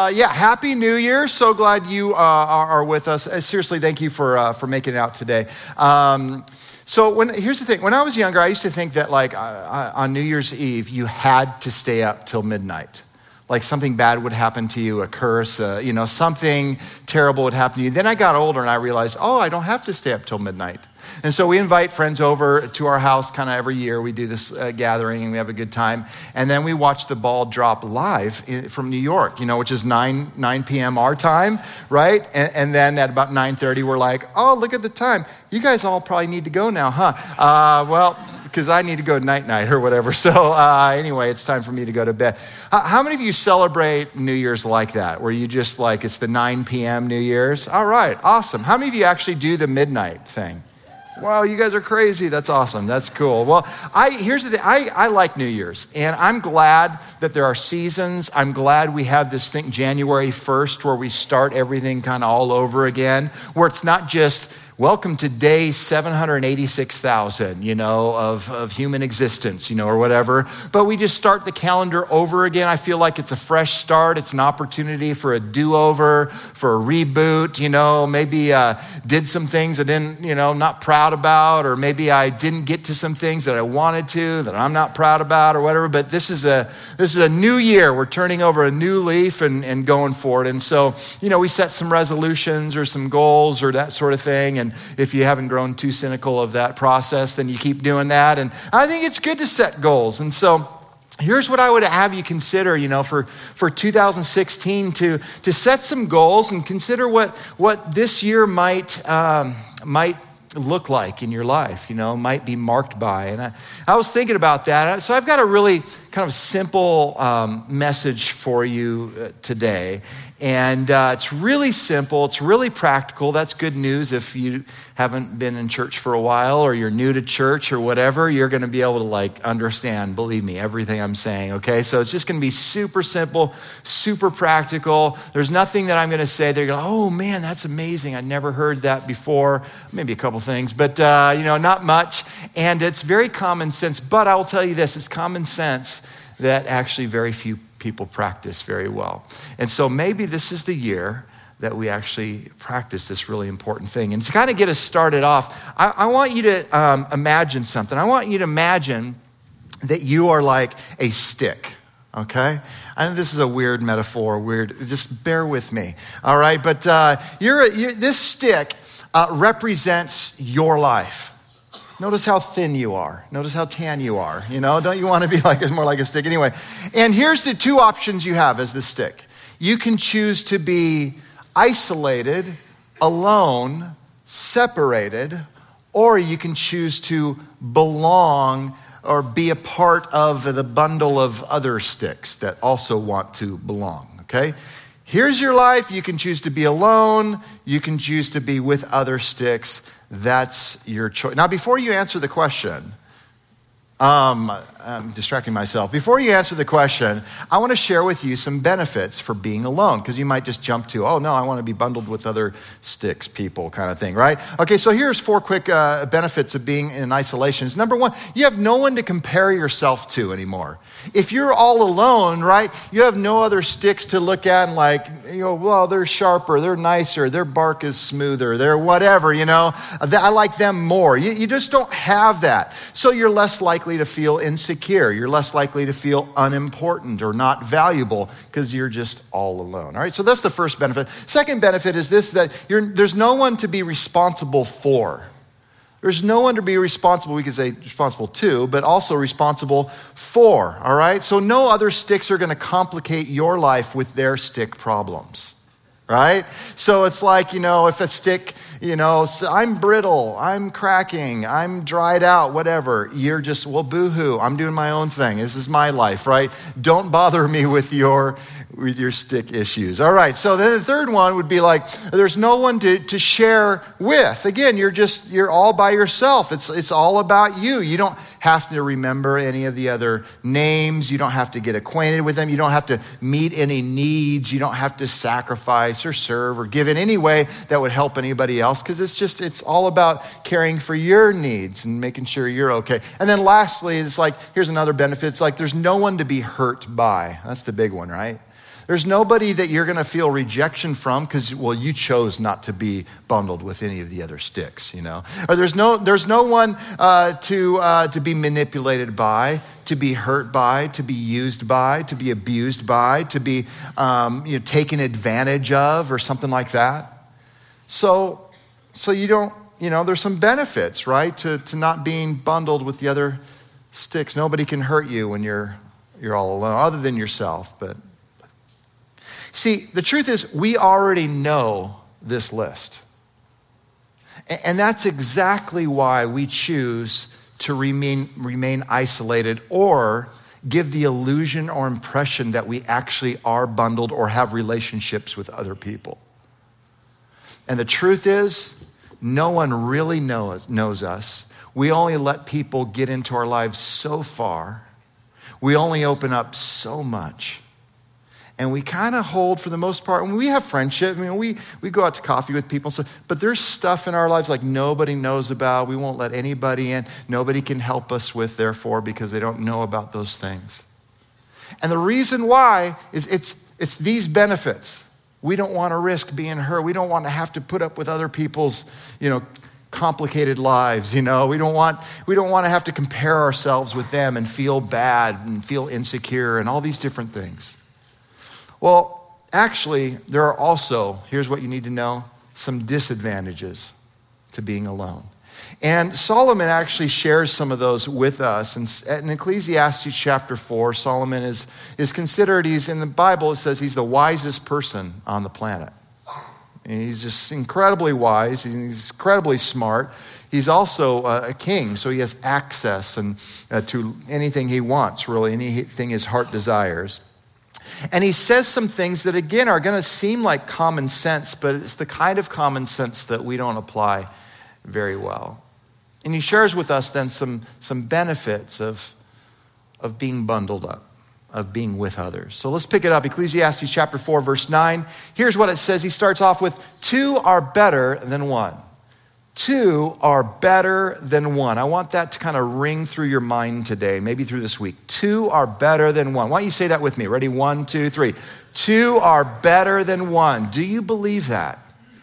Happy New Year. So glad you are with us. Seriously, thank you for making it out today. Here's the thing. When I was younger, I used to think that on New Year's Eve, you had to stay up till midnight. Like something bad would happen to you, a curse, something terrible would happen to you. Then I got older and I realized, I don't have to stay up till midnight. And so we invite friends over to our house kind of every year. We do this gathering and we have a good time. And then we watch the ball drop live from New York, which is 9 p.m. our time, right? And then at about 9:30, we're like, look at the time. You guys all probably need to go now, huh? Because I need to go night-night or whatever. So anyway, it's time for me to go to bed. How many of you celebrate New Year's like that, where you just it's the 9 p.m. New Year's? All right, awesome. How many of you actually do the midnight thing? Wow, you guys are crazy. That's awesome. That's cool. Well, here's the thing. I like New Year's, and I'm glad that there are seasons. I'm glad we have this thing, January 1st, where we start everything kind of all over again, where it's not just welcome to day 786,000, of human existence, or whatever. But we just start the calendar over again. I feel like it's a fresh start. It's an opportunity for a do-over, for a reboot, maybe did some things I didn't, not proud about, or maybe I didn't get to some things that I wanted to, that I'm not proud about or whatever. But this is a new year. We're turning over a new leaf and going forward. And so, we set some resolutions or some goals or that sort of thing. And if you haven't grown too cynical of that process, then you keep doing that. And I think it's good to set goals. And so here's what I would have you consider, for 2016 to set some goals and consider what this year might look like in your life, might be marked by. And I was thinking about that. So I've got a really kind of simple message for you today. And it's really simple. It's really practical. That's good news if you haven't been in church for a while or you're new to church or whatever. You're going to be able to understand, believe me, everything I'm saying, okay? So it's just going to be super simple, super practical. There's nothing that I'm going to say that you're going, oh man, that's amazing. I never heard that before. Maybe a couple things, but not much. And it's very common sense. But I will tell you this, it's common sense that actually very few people practice very well. And so maybe this is the year that we actually practice this really important thing. And to kind of get us started off, I want you to imagine something. I want you to imagine that you are like a stick, okay? I know this is a weird metaphor, just bear with me, all right? But this stick represents your life. Notice how thin you are. Notice how tan you are. Don't you want to be more like a stick? Anyway, and here's the two options you have as the stick. You can choose to be isolated, alone, separated, or you can choose to belong or be a part of the bundle of other sticks that also want to belong, okay? Here's your life. You can choose to be alone. You can choose to be with other sticks. That's your choice. Now, before you answer the question, I'm distracting myself. Before you answer the question, I want to share with you some benefits for being alone, because you might just jump to, oh no, I want to be bundled with other sticks people kind of thing, right? Okay, so here's 4 quick benefits of being in isolation. Number 1, you have no one to compare yourself to anymore. If you're all alone, right, you have no other sticks to look at and well, they're sharper, they're nicer, their bark is smoother, they're whatever, I like them more. You just don't have that. So you're less likely to feel insecure. You're less likely to feel unimportant or not valuable because you're just all alone. All right, so that's the first benefit. Second benefit is this, that there's no one to be responsible for. There's no one to be responsible, we could say responsible to, but also responsible for, all right? So no other sticks are going to complicate your life with their stick problems, right? So it's like, if a stick, I'm brittle, I'm cracking, I'm dried out, whatever. You're just, well, boo-hoo, I'm doing my own thing. This is my life, right? Don't bother me with your stick issues. All right, so then the third one would be there's no one to share with. Again, you're all by yourself. It's all about you. You don't have to remember any of the other names. You don't have to get acquainted with them. You don't have to meet any needs. You don't have to sacrifice or serve or give in any way that would help anybody else, because it's all about caring for your needs and making sure you're okay. And then lastly, here's another benefit. It's there's no one to be hurt by. That's the big one, right? There's nobody that you're going to feel rejection from because, well, you chose not to be bundled with any of the other sticks, Or there's no one to be manipulated by, to be hurt by, to be used by, to be abused by, to be taken advantage of or something like that. So you don't, there's some benefits, right, to not being bundled with the other sticks. Nobody can hurt you when you're all alone, other than yourself. But see, the truth is, we already know this list. And that's exactly why we choose to remain isolated or give the illusion or impression that we actually are bundled or have relationships with other people. And the truth is, no one really knows us. We only let people get into our lives so far. We only open up so much. And we kind of hold, for the most part, when we have friendship, we go out to coffee with people, but there's stuff in our lives like nobody knows about. We won't let anybody in. Nobody can help us with, therefore, because they don't know about those things. And the reason why is it's these benefits. We don't want to risk being hurt. We don't want to have to put up with other people's, complicated lives. We don't want to have to compare ourselves with them and feel bad and feel insecure and all these different things. Well, actually, there are also, here's what you need to know, some disadvantages to being alone. And Solomon actually shares some of those with us. And in Ecclesiastes chapter 4, Solomon is considered, he's in the Bible, it says he's the wisest person on the planet. And he's just incredibly wise. He's incredibly smart. He's also a king, so he has access to anything he wants, really, anything his heart desires. And he says some things that, again, are going to seem like common sense, but it's the kind of common sense that we don't apply very well. And he shares with us then some benefits of being bundled up, of being with others. So let's pick it up. Ecclesiastes chapter 4, verse 9. Here's what it says. He starts off with, 2 are better than 1. 2 are better than 1. I want that to kind of ring through your mind today, maybe through this week. 2 are better than 1. Why don't you say that with me? Ready? 1, 2, 3. 2 are better than 1. Do you believe that?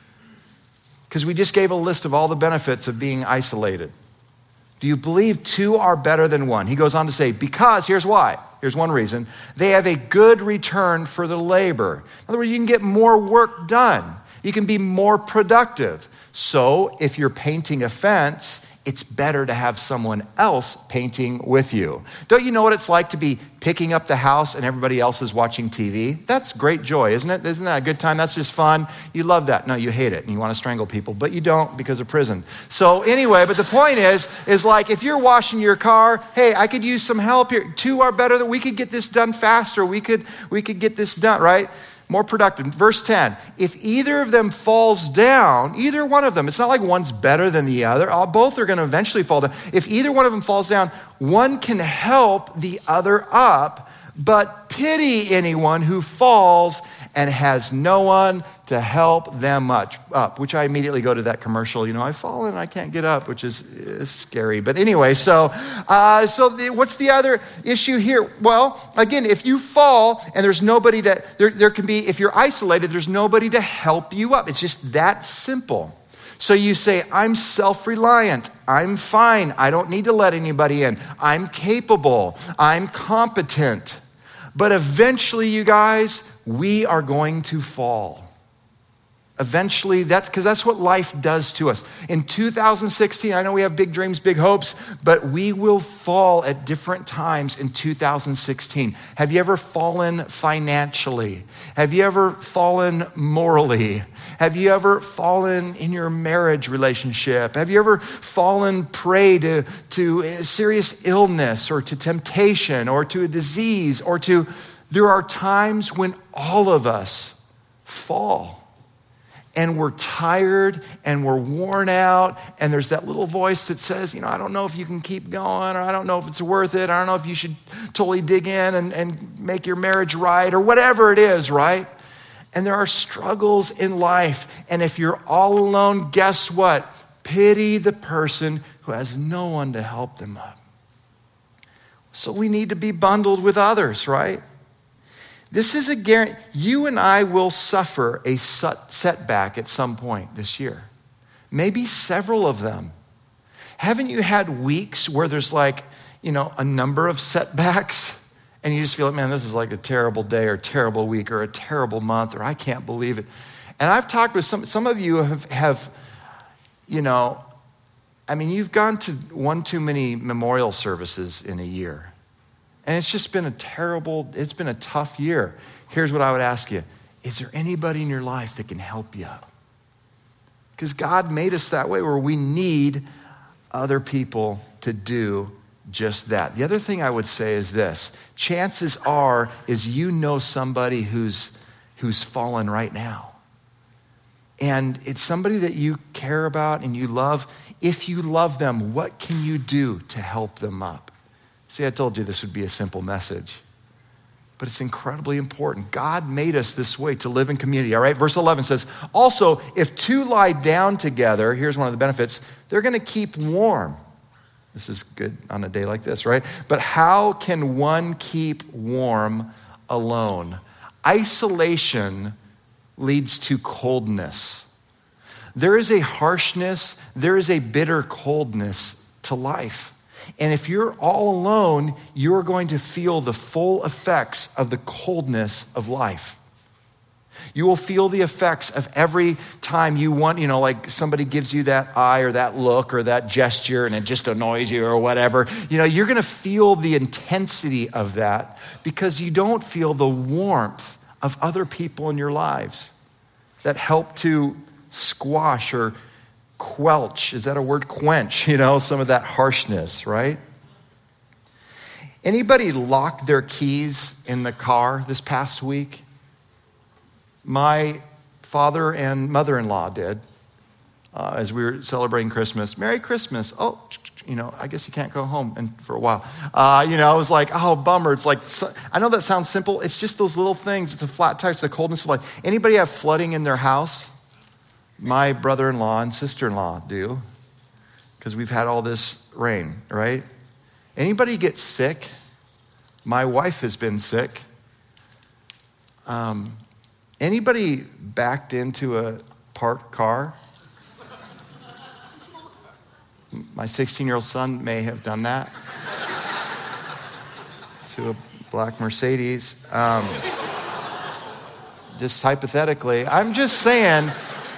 Because we just gave a list of all the benefits of being isolated. Do you believe 2 are better than 1? He goes on to say, because, here's why. Here's one reason. They have a good return for the labor. In other words, you can get more work done. You can be more productive. So if you're painting a fence, it's better to have someone else painting with you. Don't you know what it's like to be picking up the house and everybody else is watching TV? That's great joy, isn't it? Isn't that a good time? That's just fun. You love that. No, you hate it and you want to strangle people, but you don't because of prison. So anyway, but the point is like if you're washing your car, hey, I could use some help here. 2 are better than we could get this done faster. We could get this done, right? More productive. Verse 10, if either of them falls down, either one of them, it's not like one's better than the other. Both are going to eventually fall down. If either one of them falls down, one can help the other up, but pity anyone who falls and has no one to help them up, which I immediately go to that commercial, I've fallen and I can't get up, which is scary. But anyway, so what's the other issue here? Well, again, if you fall and there's nobody there can be, if you're isolated, there's nobody to help you up. It's just that simple. So you say, I'm self-reliant. I'm fine. I don't need to let anybody in. I'm capable. I'm competent. But eventually, you guys, we are going to fall. Eventually, that's what life does to us. In 2016, I know we have big dreams, big hopes, but we will fall at different times in 2016. Have you ever fallen financially? Have you ever fallen morally? Have you ever fallen in your marriage relationship? Have you ever fallen prey to serious illness or to temptation or to a disease there are times when all of us fall. And we're tired and we're worn out and there's that little voice that says, I don't know if you can keep going, or I don't know if it's worth it. I don't know if you should totally dig in and make your marriage right, or whatever it is, right? And there are struggles in life. And if you're all alone, guess what? Pity the person who has no one to help them up. So we need to be bundled with others, right? This is a guarantee. You and I will suffer a setback at some point this year. Maybe several of them. Haven't you had weeks where there's like, a number of setbacks? And you just feel like, man, this is like a terrible day or a terrible week or a terrible month, or I can't believe it. And I've talked with some of you have you've gone to one too many memorial services in a year. And it's just been it's been a tough year. Here's what I would ask you. Is there anybody in your life that can help you? Because God made us that way where we need other people to do just that. The other thing I would say is this. Chances are somebody who's fallen right now. And it's somebody that you care about and you love. If you love them, what can you do to help them up? See, I told you this would be a simple message, but it's incredibly important. God made us this way to live in community, all right? Verse 11 says, also, if two lie down together, here's one of the benefits, they're going to keep warm. This is good on a day like this, right? But how can one keep warm alone? Isolation leads to coldness. There is a harshness, there is a bitter coldness to life. And if you're all alone, you're going to feel the full effects of the coldness of life. You will feel the effects of every time you want, like somebody gives you that eye or that look or that gesture and it just annoys you or whatever. You're going to feel the intensity of that because you don't feel the warmth of other people in your lives that help to squash or quench, is that a word? Quench, some of that harshness, right? Anybody lock their keys in the car this past week? My father and mother-in-law did as we were celebrating Christmas. Merry Christmas. Oh, I guess you can't go home for a while. I was like, oh, bummer. It's like, I know that sounds simple. It's just those little things. It's a flat tire. It's the coldness of life. Anybody have flooding in their house? My brother-in-law and sister-in-law do, because we've had all this rain, right? Anybody get sick? My wife has been sick. Anybody backed into a parked car? My 16-year-old son may have done that to a black Mercedes. Just hypothetically. I'm just saying,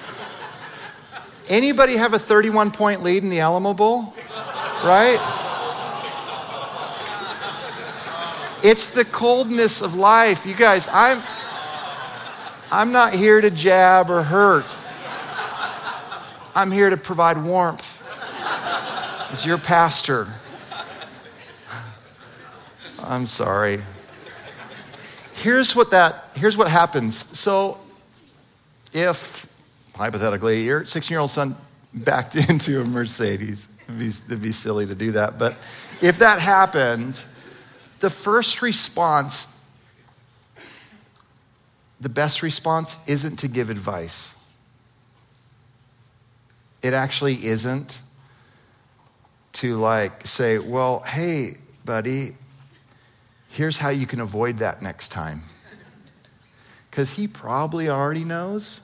anybody have a 31-point lead in the Alamo Bowl? Right? It's the coldness of life. You guys, I'm not here to jab or hurt. I'm here to provide warmth. As your pastor. I'm sorry. Here's what happens. So if, hypothetically, your 16-year-old son backed into a Mercedes, it'd be silly to do that, but if that happened, the first response, the best response isn't to give advice. It actually isn't to say, well, hey, buddy, here's how you can avoid that next time. Because he probably already knows.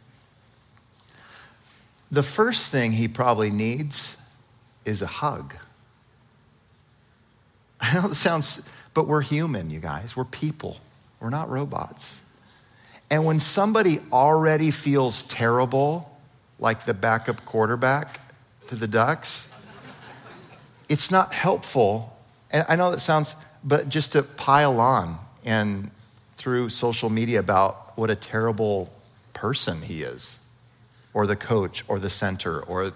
The first thing he probably needs is a hug. I know it sounds, but we're human, you guys. We're people. We're not robots. And when somebody already feels terrible, like the backup quarterback to the Ducks, it's not helpful. And I know that sounds, but just to pile on and through social media about what a terrible person he is, or the coach, or the center, or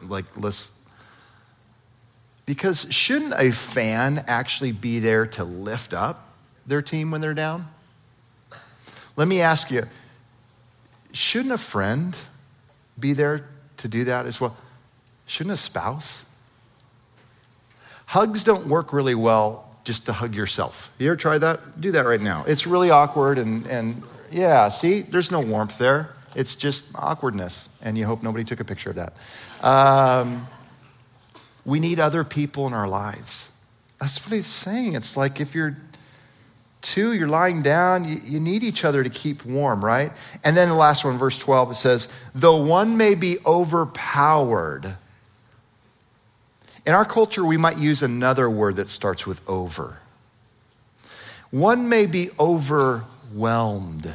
because shouldn't a fan actually be there to lift up their team when they're down? Let me ask you, shouldn't a friend be there to do that as well? Shouldn't a spouse? Hugs don't work really well just to hug yourself. You ever tried that? Do that right now. It's really awkward and yeah, see, there's no warmth there. It's just awkwardness, and you hope nobody took a picture of that. We need other people in our lives. That's what he's saying. It's like if you're Two, you're lying down. You need each other to keep warm, right? And then the last one, verse 12, it says, though one may be overpowered. In our culture, we might use another word that starts with over. One may be overwhelmed.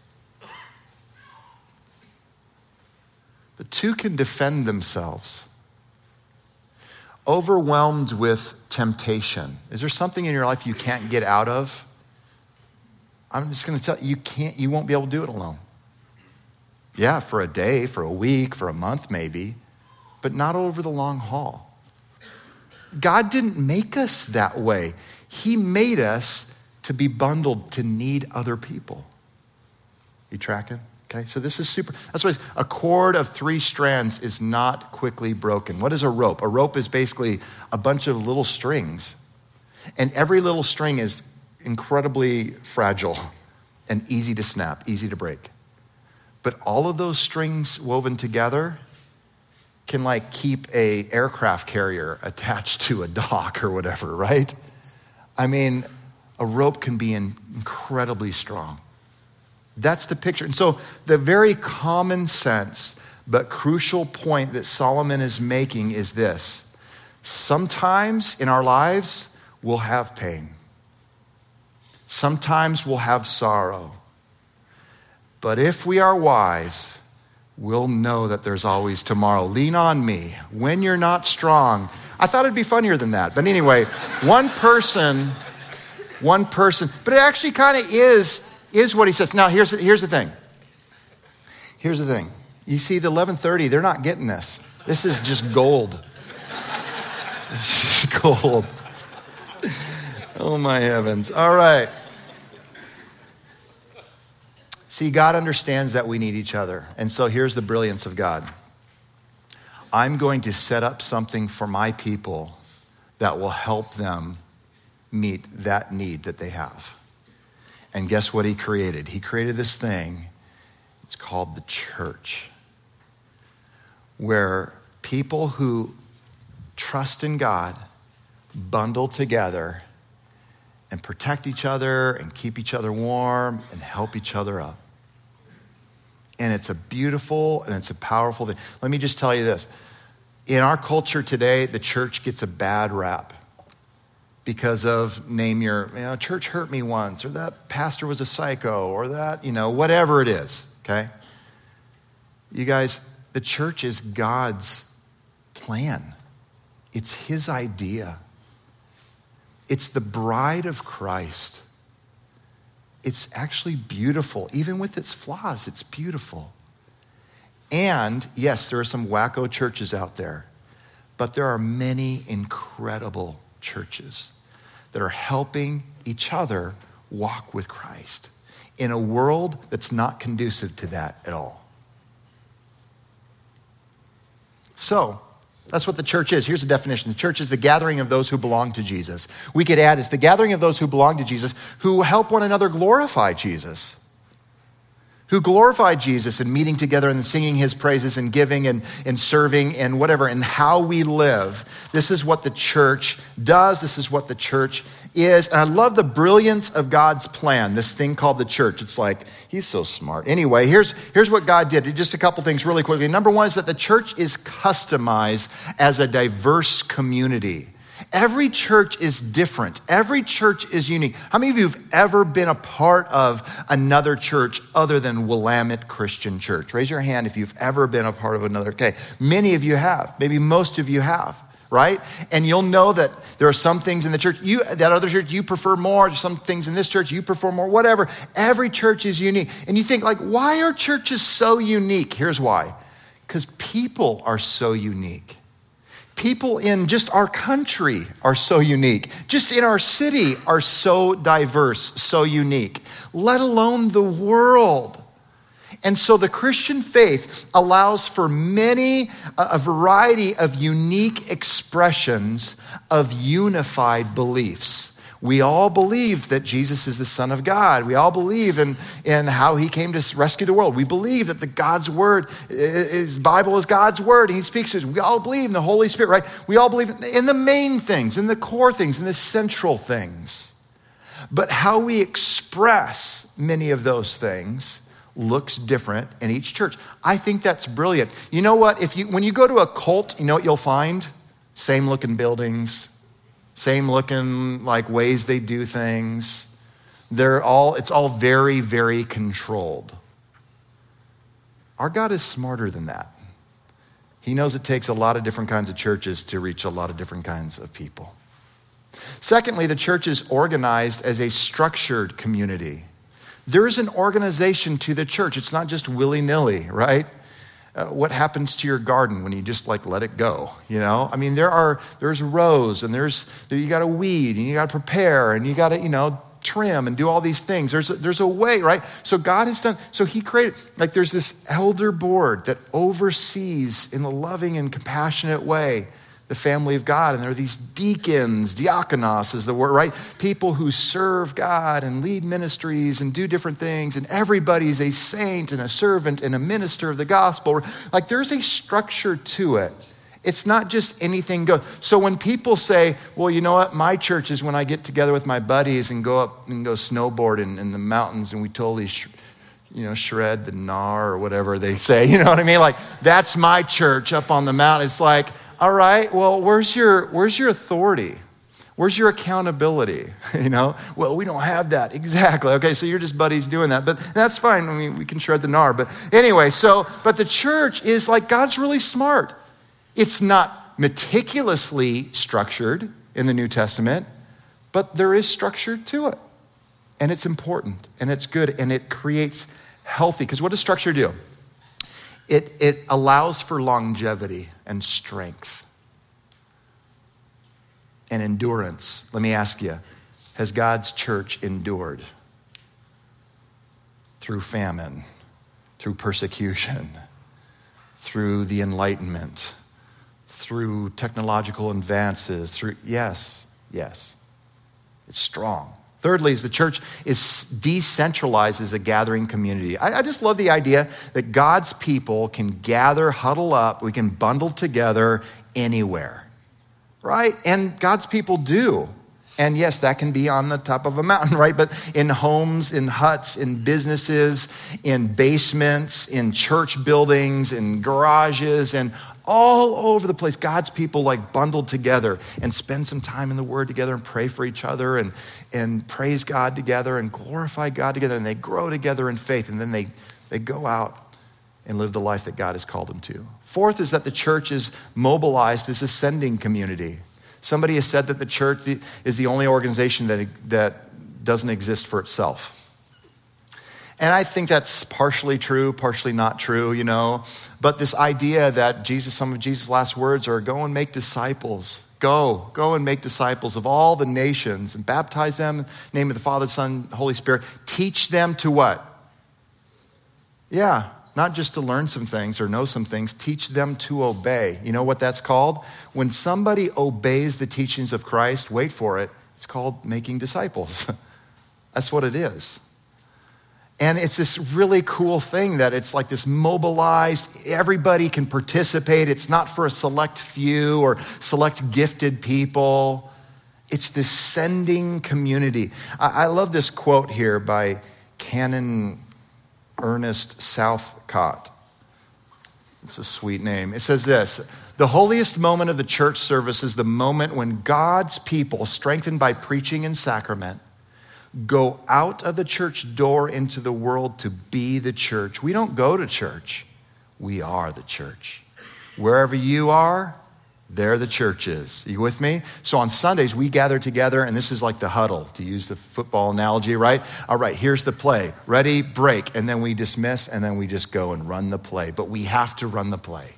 But two can defend themselves. Overwhelmed with temptation. Is there something in your life you can't get out of? I'm just going to tell you, you won't be able to do it alone. Yeah, for a day, for a week, for a month maybe, but not over the long haul. God didn't make us that way. He made us to be bundled, to need other people. You tracking? Okay, so this is super. That's why a cord of 3 strands is not quickly broken. What is a rope? A rope is basically a bunch of little strings. And every little string is incredibly fragile and easy to snap, easy to break. But all of those strings woven together can like keep a aircraft carrier attached to a dock or whatever, right? I mean, a rope can be incredibly strong. That's the picture. And so the very common sense but crucial point that Solomon is making is this. Sometimes in our lives, we'll have pain. Sometimes we'll have sorrow. But if we are wise, we'll know that there's always tomorrow. Lean on me when you're not strong. I thought it'd be funnier than that. But anyway, one person, but it actually kind of is what he says. Now, here's the thing. Here's the thing. You see, the 11:30, they're not getting this. This is just gold. This is gold. Oh, my heavens. All right. See, God understands that we need each other. And so here's the brilliance of God. I'm going to set up something for my people that will help them meet that need that they have. And guess what he created? He created this thing. It's called the church, where people who trust in God bundle together and protect each other and keep each other warm and help each other up. And it's a beautiful and it's a powerful thing. Let me just tell you this. In our culture today, the church gets a bad rap because of church hurt me once, or that pastor was a psycho, or that, whatever it is, okay? You guys, the church is God's plan. It's his idea. It's the bride of Christ. It's actually beautiful. Even with its flaws, it's beautiful. And yes, there are some wacko churches out there, but there are many incredible churches that are helping each other walk with Christ in a world that's not conducive to that at all. So, that's what the church is. Here's the definition. The church is the gathering of those who belong to Jesus. We could add, it's the gathering of those who belong to Jesus, who help one another glorify Jesus. Who glorify Jesus in meeting together and singing his praises and giving and serving and whatever, and how we live. This is what the church does. This is what the church is. And I love the brilliance of God's plan, this thing called the church. It's like, he's so smart. Anyway, here's what God did. Just a couple things really quickly. Number one is that the church is customized as a diverse community. Every church is different. Every church is unique. How many of you have ever been a part of another church other than Willamette Christian Church? Raise your hand if you've ever been a part of another. Okay, many of you have. Maybe most of you have, right? And you'll know that there are some things in the church, that other church you prefer more. There's some things in this church you prefer more, whatever. Every church is unique. And you think like, why are churches so unique? Here's why. Because people are so unique. People in just our country are so unique. Just in our city are so diverse, so unique, let alone the world. And so the Christian faith allows for a variety of unique expressions of unified beliefs. We all believe that Jesus is the Son of God. We all believe in how he came to rescue the world. We believe that God's word, his Bible is God's word. And he speaks to us. We all believe in the Holy Spirit, right? We all believe in the main things, in the core things, in the central things. But how we express many of those things looks different in each church. I think that's brilliant. You know what? When you go to a cult, you know what you'll find? Same looking buildings, same looking like ways they do things. It's all very, very controlled. Our God is smarter than that. He knows it takes a lot of different kinds of churches to reach a lot of different kinds of people. Secondly, the church is organized as a structured community. There is an organization to the church. It's not just willy-nilly, right? What happens to your garden when you just let it go, you know? I mean, there's rows and you got to weed and you got to prepare and you got to, trim and do all these things. There's a way, right? So God has done, so he created, there's this elder board that oversees in a loving and compassionate way the family of God. And there are these deacons, diakonos is the word, right? People who serve God and lead ministries and do different things. And everybody's a saint and a servant and a minister of the gospel. There's a structure to it. It's not just anything goes. So when people say, well, you know what? My church is when I get together with my buddies and go up and go snowboard in the mountains and we totally shred the gnar or whatever they say. You know what I mean? That's my church up on the mountain. It's all right, well, where's your authority? Where's your accountability? Well, we don't have that. Exactly. Okay, so you're just buddies doing that, but that's fine. I mean, we can shred the gnar. But anyway, but the church is God's really smart. It's not meticulously structured in the New Testament, but there is structure to it. And it's important, and it's good, and it creates healthy, because what does structure do? It allows for longevity and strength and endurance. Let me ask you, has God's church endured through famine, through persecution, through the Enlightenment, through technological advances, yes. It's strong. Thirdly, is the church is decentralized as a gathering community. I just love the idea that God's people can gather, huddle up, we can bundle together anywhere, right? And God's people do. And yes, that can be on the top of a mountain, right? But in homes, in huts, in businesses, in basements, in church buildings, in garages, and all over the place, God's people bundled together and spend some time in the Word together and pray for each other and praise God together and glorify God together, and they grow together in faith, and then they go out and live the life that God has called them to. Fourth is that the church is mobilized as a sending community. Somebody has said that the church is the only organization that doesn't exist for itself. And I think that's partially true, partially not true, But this idea that some of Jesus' last words are, go and make disciples. Go and make disciples of all the nations and baptize them in the name of the Father, Son, Holy Spirit. Teach them to what? Yeah, not just to learn some things or know some things. Teach them to obey. You know what that's called? When somebody obeys the teachings of Christ, wait for it, it's called making disciples. That's what it is. And it's this really cool thing that it's this mobilized, everybody can participate. It's not for a select few or select gifted people. It's this sending community. I love this quote here by Canon Ernest Southcott. It's a sweet name. It says this: the holiest moment of the church service is the moment when God's people, strengthened by preaching and sacrament, go out of the church door into the world to be the church. We don't go to church. We are the church. Wherever you are, there the church is. Are you with me? So on Sundays, we gather together, and this is like the huddle, to use the football analogy, right? All right, here's the play. Ready, break. And then we dismiss, and then we just go and run the play. But we have to run the play.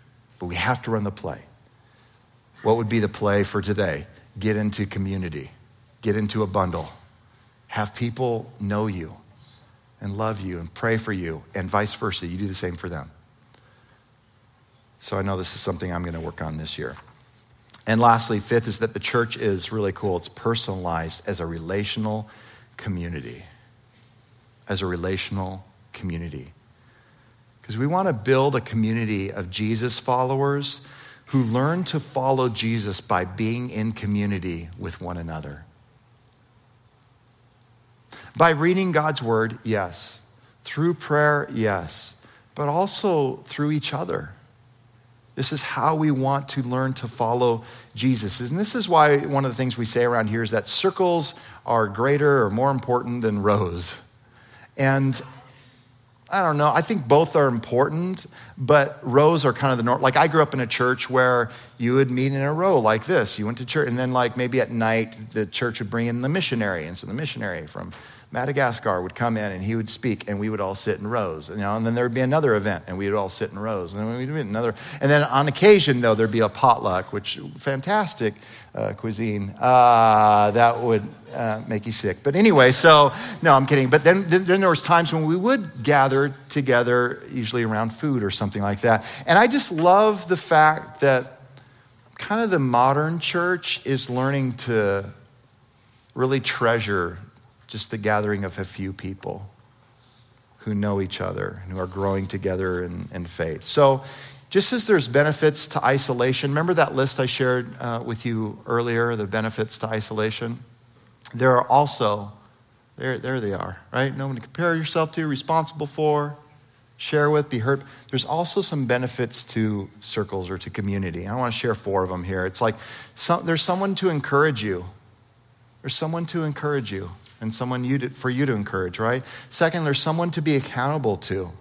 What would be the play for today? Get into community. Get into a bundle. Have people know you and love you and pray for you, and vice versa. You do the same for them. So I know this is something I'm going to work on this year. And lastly, fifth is that the church is really cool. It's personalized as a relational community. Because we want to build a community of Jesus followers who learn to follow Jesus by being in community with one another. By reading God's word, yes. Through prayer, yes. But also through each other. This is how we want to learn to follow Jesus. And this is why one of the things we say around here is that circles are greater or more important than rows. And I don't know, I think both are important, but rows are kind of the norm. Like I grew up in a church where you would meet in a row like this. You went to church, and then like maybe at night, the church would bring in the missionary. And so the missionary from Madagascar would come in and he would speak, and we would all sit in rows. And then there would be another event, and we would all sit in rows. And then we'd be another. And then on occasion, though, there'd be a potluck, which fantastic cuisine. That would make you sick. But anyway, so no, I'm kidding. But then there was times when we would gather together, usually around food or something like that. And I just love the fact that kind of the modern church is learning to really treasure just the gathering of a few people who know each other and who are growing together in faith. So just as there's benefits to isolation, remember that list I shared with you earlier, the benefits to isolation? There are also, there they are, right? No one to compare yourself to, responsible for, share with, be heard. There's also some benefits to circles or to community. I want to share 4 of them here. It's like there's someone to encourage you. There's someone to encourage you. And someone for you to encourage, right? Second, there's someone to be accountable to.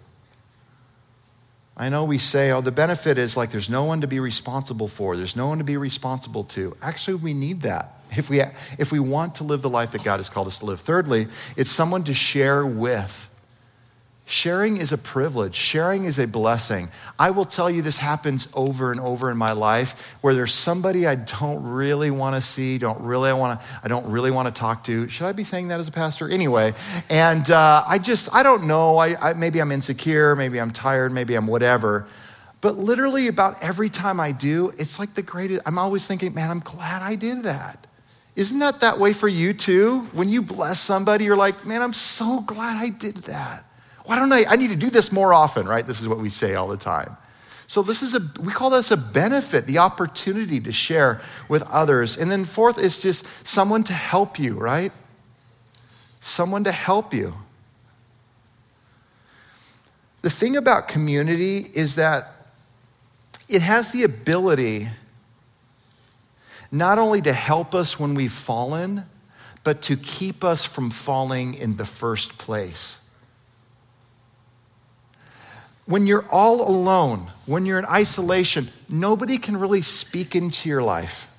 I know we say, the benefit is like there's no one to be responsible for. There's no one to be responsible to. Actually, we need that if we want to live the life that God has called us to live. Thirdly, it's someone to share with. Sharing is a privilege. Sharing is a blessing. I will tell you this happens over and over in my life where there's somebody I don't really want to see, I don't really want to talk to. Should I be saying that as a pastor? Anyway, and I don't know. Maybe I'm insecure, maybe I'm tired, maybe I'm whatever. But literally about every time I do, it's like the greatest. I'm always thinking, man, I'm glad I did that. Isn't that way for you too? When you bless somebody, you're like, man, I'm so glad I did that. Why don't I need to do this more often, right? This is what we say all the time. So we call this a benefit, the opportunity to share with others. And then fourth is just someone to help you, right? Someone to help you. The thing about community is that it has the ability not only to help us when we've fallen, but to keep us from falling in the first place. When you're all alone, when you're in isolation, nobody can really speak into your life.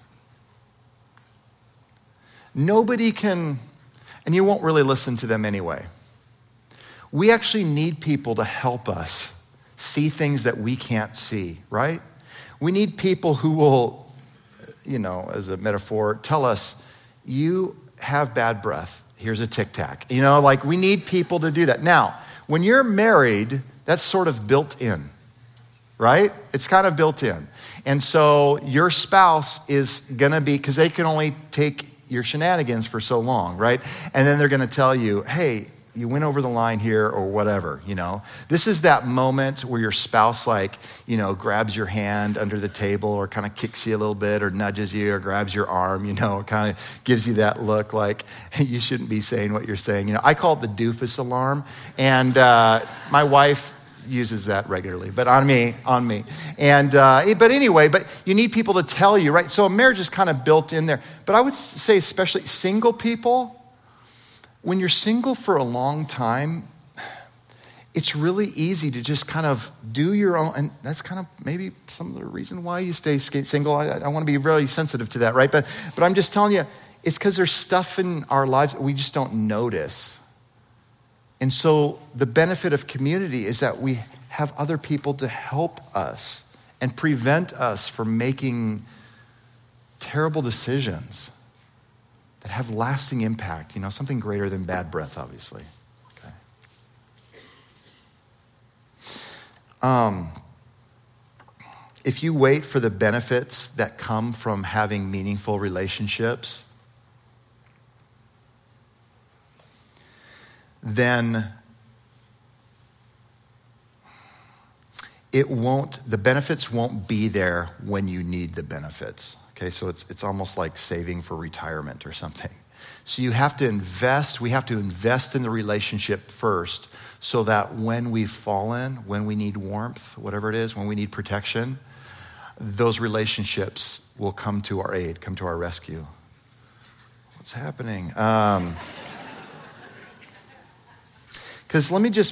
Nobody can, and you won't really listen to them anyway. We actually need people to help us see things that we can't see, right? We need people who will, as a metaphor, tell us, you have bad breath. Here's a Tic Tac. We need people to do that. Now, when you're married, that's sort of built in, right? It's kind of built in. And so your spouse is going to be, because they can only take your shenanigans for so long, right? And then they're going to tell you, hey, you went over the line here or whatever, This is that moment where your spouse grabs your hand under the table or kind of kicks you a little bit or nudges you or grabs your arm, kind of gives you that look like hey, you shouldn't be saying what you're saying. I call it the doofus alarm. And my wife uses that regularly, but on me. And, but anyway, you need people to tell you, right? So a marriage is kind of built in there. But I would say especially single people, when you're single for a long time, it's really easy to just kind of do your own, and that's kind of maybe some of the reason why you stay single. I want to be really sensitive to that, right? But I'm just telling you, it's because there's stuff in our lives that we just don't notice. And so the benefit of community is that we have other people to help us and prevent us from making terrible decisions that have lasting impact, something greater than bad breath, obviously. Okay. If you wait for the benefits that come from having meaningful relationships, then the benefits won't be there when you need the benefits. Okay, so it's almost like saving for retirement or something. So you have to invest, we have to invest in the relationship first so that when we've fallen, when we need warmth, whatever it is, when we need protection, those relationships will come to our aid, come to our rescue. What's happening? Because let me just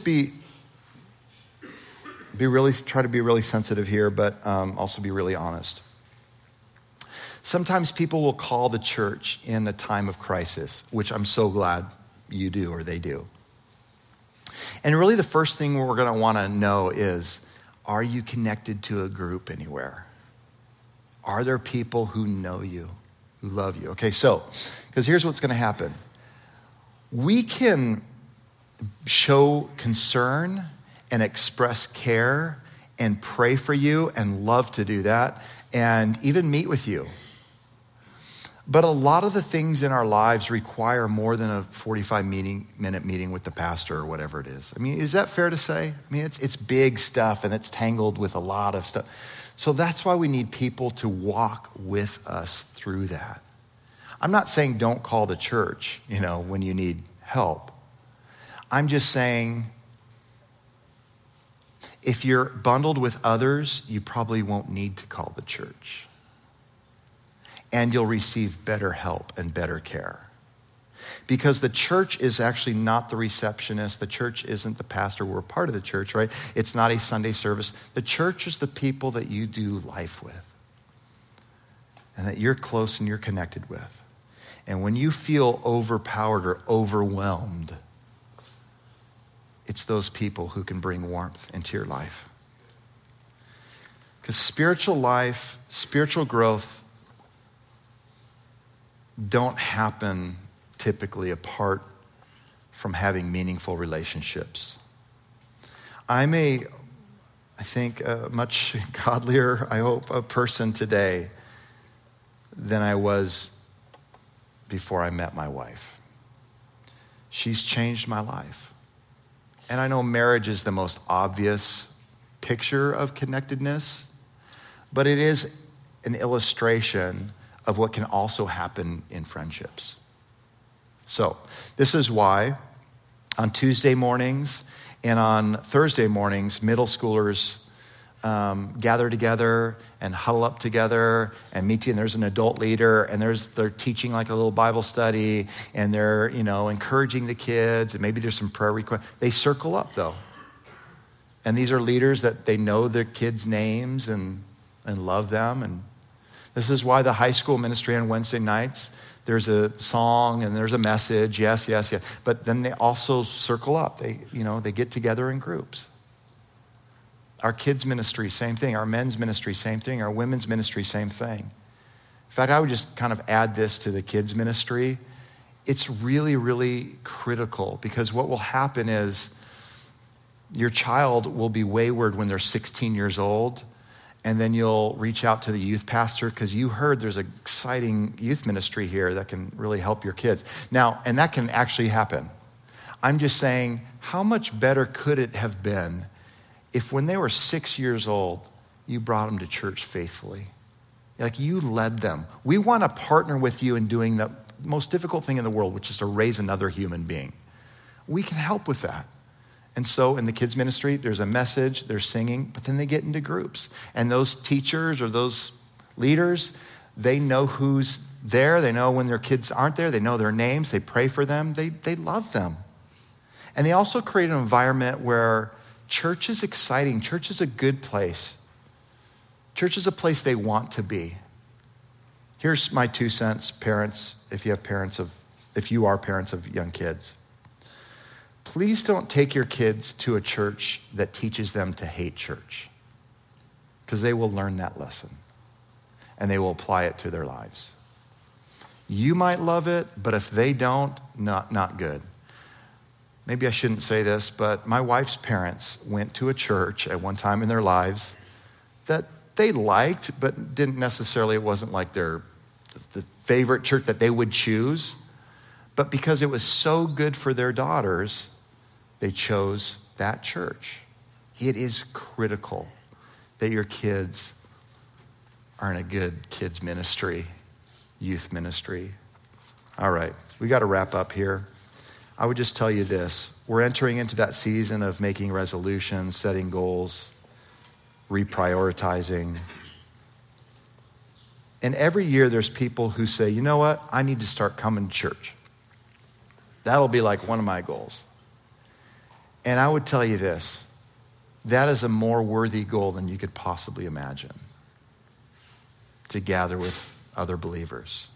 try to be really sensitive here, but also be really honest. Sometimes people will call the church in a time of crisis, which I'm so glad you do or they do. And really the first thing we're going to want to know is, are you connected to a group anywhere? Are there people who know you, who love you? Okay, so, because here's what's going to happen. We can show concern and express care and pray for you and love to do that and even meet with you. But a lot of the things in our lives require more than a 45-minute meeting with the pastor or whatever it is. I mean, is that fair to say? I mean, it's big stuff and it's tangled with a lot of stuff. So that's why we need people to walk with us through that. I'm not saying don't call the church, when you need help. I'm just saying if you're bundled with others, you probably won't need to call the church. And you'll receive better help and better care. Because the church is actually not the receptionist. The church isn't the pastor. We're part of the church, right? It's not a Sunday service. The church is the people that you do life with and that you're close and you're connected with. And when you feel overpowered or overwhelmed, it's those people who can bring warmth into your life. Because spiritual life, spiritual growth don't happen typically apart from having meaningful relationships. I'm I think, a much godlier, I hope, a person today than I was before I met my wife. She's changed my life. And I know marriage is the most obvious picture of connectedness, but it is an illustration of what can also happen in friendships. So this is why on Tuesday mornings and on Thursday mornings, middle schoolers gather together and huddle up together and meet. And there's an adult leader, and they're teaching like a little Bible study, and they're encouraging the kids, and maybe there's some prayer requests. They circle up though, and these are leaders that they know their kids' names and love them. And this is why the high school ministry on Wednesday nights, there's a song and there's a message, yes. But then they also circle up. They get together in groups. Our kids' ministry, same thing. Our men's ministry, same thing. Our women's ministry, same thing. In fact, I would just kind of add this to the kids' ministry. It's really, really critical, because what will happen is your child will be wayward when they're 16 years old, and then you'll reach out to the youth pastor because you heard there's an exciting youth ministry here that can really help your kids. Now, and that can actually happen. I'm just saying, how much better could it have been if when they were 6 years old, you brought them to church faithfully? Like, you led them. We want to partner with you in doing the most difficult thing in the world, which is to raise another human being. We can help with that. And so in the kids' ministry, there's a message, they're singing, but then they get into groups. And those teachers or those leaders, they know who's there. They know when their kids aren't there. They know their names. They pray for them. They love them. And they also create an environment where church is exciting. Church is a good place. Church is a place they want to be. Here's my 2 cents, parents, if you are parents of young kids. Please don't take your kids to a church that teaches them to hate church, because they will learn that lesson and they will apply it to their lives. You might love it, but if they don't, not good. Maybe I shouldn't say this, but my wife's parents went to a church at one time in their lives that they liked, but didn't necessarily, it wasn't like the favorite church that they would choose. But because it was so good for their daughters, they chose that church. It is critical that your kids are in a good kids ministry, youth ministry. All right, we got to wrap up here. I would just tell you this. We're entering into that season of making resolutions, setting goals, reprioritizing. And every year there's people who say, you know what? I need to start coming to church. That'll be like one of my goals. And I would tell you this. That is a more worthy goal than you could possibly imagine, to gather with other believers.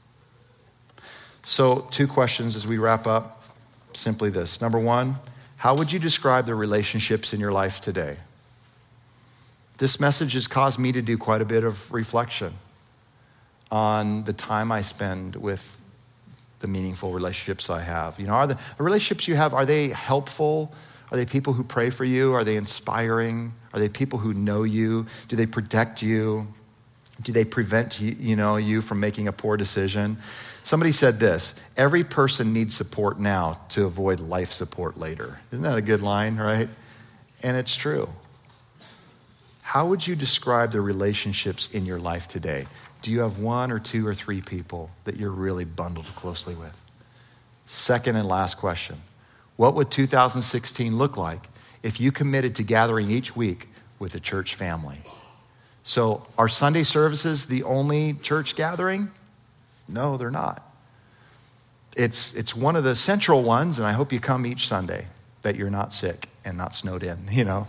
So 2 questions as we wrap up. Simply this. Number 1, how would you describe the relationships in your life today? This message has caused me to do quite a bit of reflection on the time I spend with the meaningful relationships I have. You know, are the relationships you have, are they helpful? Are they people who pray for you? Are they inspiring? Are they people who know you? Do they protect you? Do they prevent you from making a poor decision? Somebody said this, every person needs support now to avoid life support later. Isn't that a good line, right? And it's true. How would you describe the relationships in your life today? Do you have 1 or 2 or 3 people that you're really bundled closely with? Second and last question. What would 2016 look like if you committed to gathering each week with a church family? So are Sunday services the only church gathering? No, they're not. It's one of the central ones, and I hope you come each Sunday, that you're not sick and not snowed in,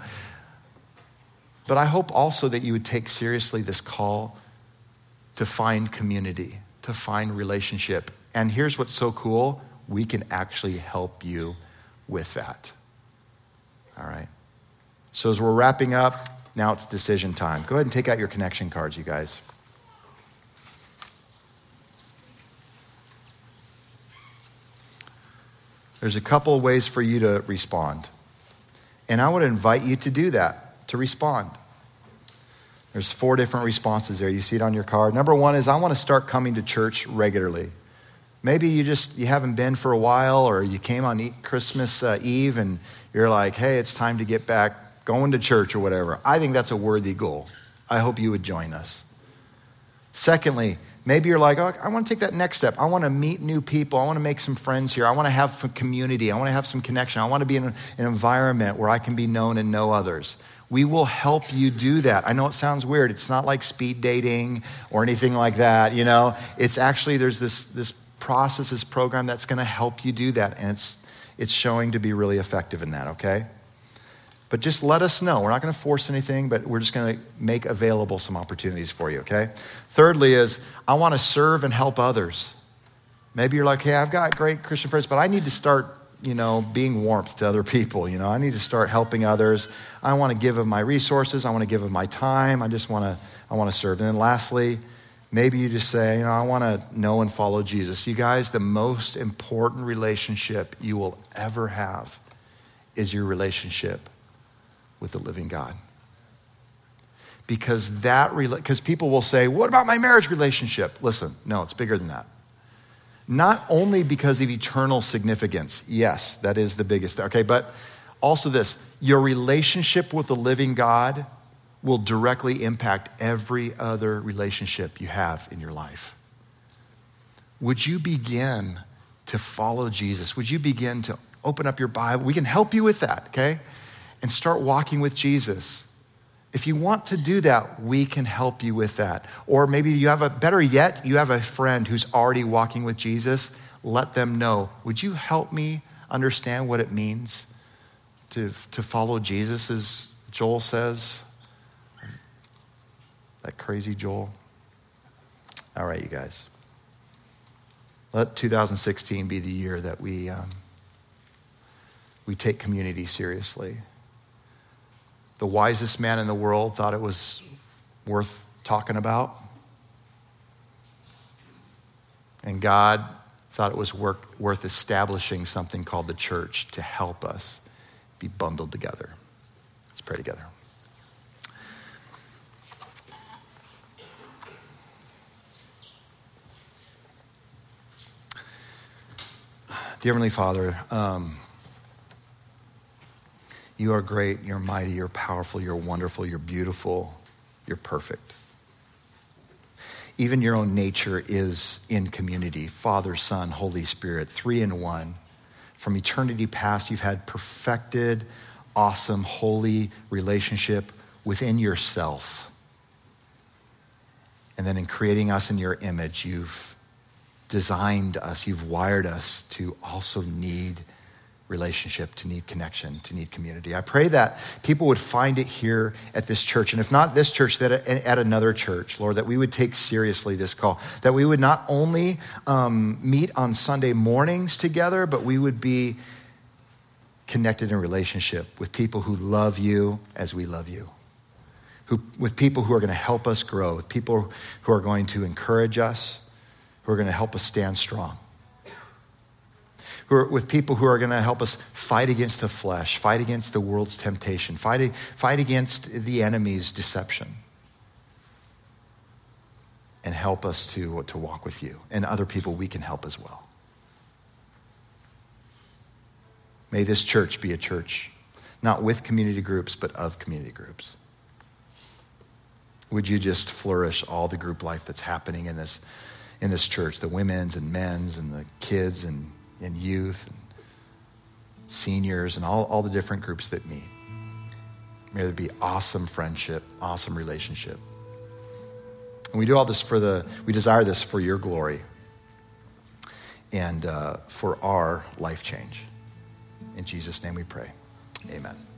But I hope also that you would take seriously this call to find community, to find relationship. And here's what's so cool. We can actually help you with that. All right. So as we're wrapping up, now it's decision time. Go ahead and take out your connection cards, you guys. There's a couple of ways for you to respond. And I would invite you to do that, to respond. There's 4 different responses there. You see it on your card. Number 1 is, I want to start coming to church regularly. Maybe you haven't been for a while, or you came on Christmas Eve and you're like, hey, it's time to get back going to church or whatever. I think that's a worthy goal. I hope you would join us. Secondly, maybe you're like, oh, I want to take that next step. I want to meet new people. I want to make some friends here. I want to have some community. I want to have some connection. I want to be in an environment where I can be known and know others. We will help you do that. I know it sounds weird. It's not like speed dating or anything like that. It's actually, there's this process, this program that's going to help you do that. And it's showing to be really effective in that, okay? But just let us know. We're not going to force anything, but we're just going to make available some opportunities for you, okay? Thirdly is, I want to serve and help others. Maybe you're like, hey, I've got great Christian friends, but I need to start, being warmth to other people. I need to start helping others. I want to give of my resources. I want to give of my time. I want to serve. And then lastly, maybe you just say, I want to know and follow Jesus. You guys, the most important relationship you will ever have is your relationship with the living God. Because people will say, what about my marriage relationship? Listen, no, it's bigger than that. Not only because of eternal significance. Yes, that is the biggest, okay? But also this, your relationship with the living God will directly impact every other relationship you have in your life. Would you begin to follow Jesus? Would you begin to open up your Bible? We can help you with that, okay? And start walking with Jesus. If you want to do that, we can help you with that. Or maybe you have a friend who's already walking with Jesus. Let them know, would you help me understand what it means to follow Jesus, as Joel says? That crazy Joel. All right, you guys. Let 2016 be the year that we take community seriously. The wisest man in the world thought it was worth talking about. And God thought it was worth establishing something called the church to help us be bundled together. Let's pray together. Dear Heavenly Father, you are great, you're mighty, you're powerful, you're wonderful, you're beautiful, you're perfect. even your own nature is in community. Father, Son, Holy Spirit, 3 in 1. From eternity past, you've had perfected, awesome, holy relationship within yourself. And then in creating us in your image, you've designed us, you've wired us to also need relationship, to need connection, to need community. I pray that people would find it here at this church, and if not this church, that at another church, Lord, that we would take seriously this call, that we would not only meet on Sunday mornings together, but we would be connected in relationship with people who love you as we love you, with people who are going to help us grow, with people who are going to encourage us, who are going to help us stand strong, with people who are going to help us fight against the flesh, fight against the world's temptation, fight against the enemy's deception, and help us to walk with you and other people we can help as well. May this church be a church not with community groups, but of community groups. Would you just flourish all the group life that's happening in this church, the women's and men's and the kids and youth and seniors and all the different groups that meet. May there be awesome friendship, awesome relationship. And we do all this we desire this for your glory and for our life change. In Jesus' name we pray, amen.